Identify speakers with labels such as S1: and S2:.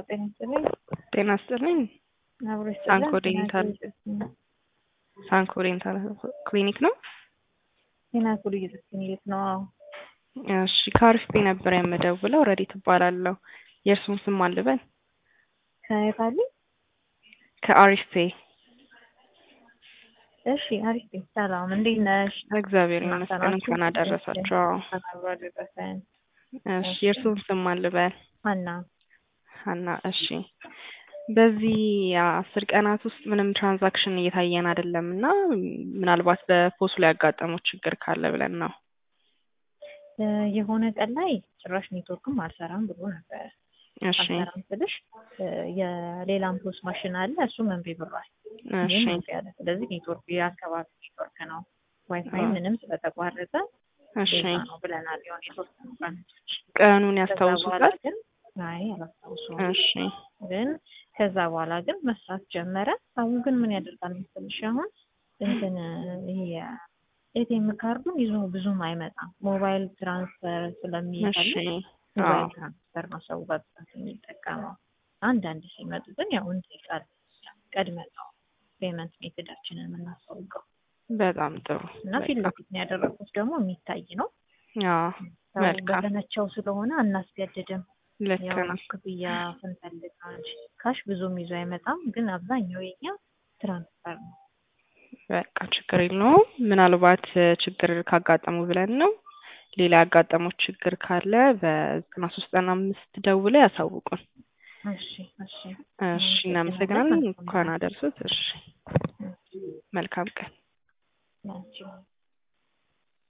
S1: ጤና ይስጥልኝ።
S2: ጤና ይስጥልኝ።
S1: አብሮ
S2: ሳንኮ
S1: ይስጥልን።
S2: ዴንታል ክሊኒክ ነው።
S1: ጤናኩ ክሊኒክ ነው።
S2: እሺ ከአሪፍ ነበር የምደውለው። ረዲት እባላለሁ። የእርሱን ስም አልበል?
S1: ከየታሊ?
S2: ከአሪፍ።
S1: እሺ አሪፍ። ሰላም፣ እንዴት ነሽ?
S2: እግዚአብሔር ይመስገን። እንኳን አደረሳችሁ። እሺ የእርሱን ስም አልበል? ሀና። እሺ በዚህ 10 ቀናት ውስጥ ምንም ትራንዛክሽን እየታየን አይደለም እና ምናልባት በፖሱ ላይ ያጋጠመው ችግር ካለ ብለን ነው።
S1: የሆነ ቀን ላይ ጭራሽ ኔትወርክም አልሰራም ብሎ ነበር።
S2: እሺ
S1: አልሰራም ስልሽ የሌላም ፖስ ማሽን አለ፣ እሱም እምቢ ብሏል።
S2: እሺ
S1: ስለዚህ ኔትወርክ የአካባቢ ኔትወርክ ነው፣ ዋይፋይ ምንም ስለተቋረጠ
S2: እሺ
S1: ነው ብለናል። የሆነ የተወሰኑ ቀኖች
S2: ቀኑን ያስታውሱታል?
S1: አይ አላስታውሰውም።
S2: እሺ
S1: ግን ከዛ በኋላ ግን መስራት ጀመረ። አሁን ግን ምን ያደርጋል መሰለሽ፣ አሁን እንትን ይሄ ኤቲኤም ካርዱን ይዞ ብዙም አይመጣም። ሞባይል ትራንስፈር ስለሚፈልግ ሞባይል ትራንስፈር ነው ሰው በብዛት የሚጠቀመው። አንዳንድ ሲመጡ ግን ያው እንጠይቃል፣ ቀድመን ነው ፔመንት ሜተዳችንን የምናስታውቀው።
S2: በጣም ጥሩ።
S1: እና ፊት ለፊት ነው ያደረኩት፣ ደግሞ የሚታይ ነው።
S2: መልካም
S1: በተመቸው ስለሆነ አናስገድድም።
S2: ልክ
S1: ያው
S2: ነው።
S1: ክፍያ ስንፈልግ ካሽ ብዙም ይዞ አይመጣም፣ ግን አብዛኛው የኛ ትራንስፈር ነው።
S2: በቃ ችግር የለውም። ምናልባት ችግር ካጋጠሙ ብለን ነው። ሌላ ያጋጠመው ችግር ካለ በ9395 ደውለው ያሳውቁን።
S1: እሺ እሺ
S2: እሺ እናመሰግናለን። እንኳን አደረሱት። እሺ መልካም ቀን።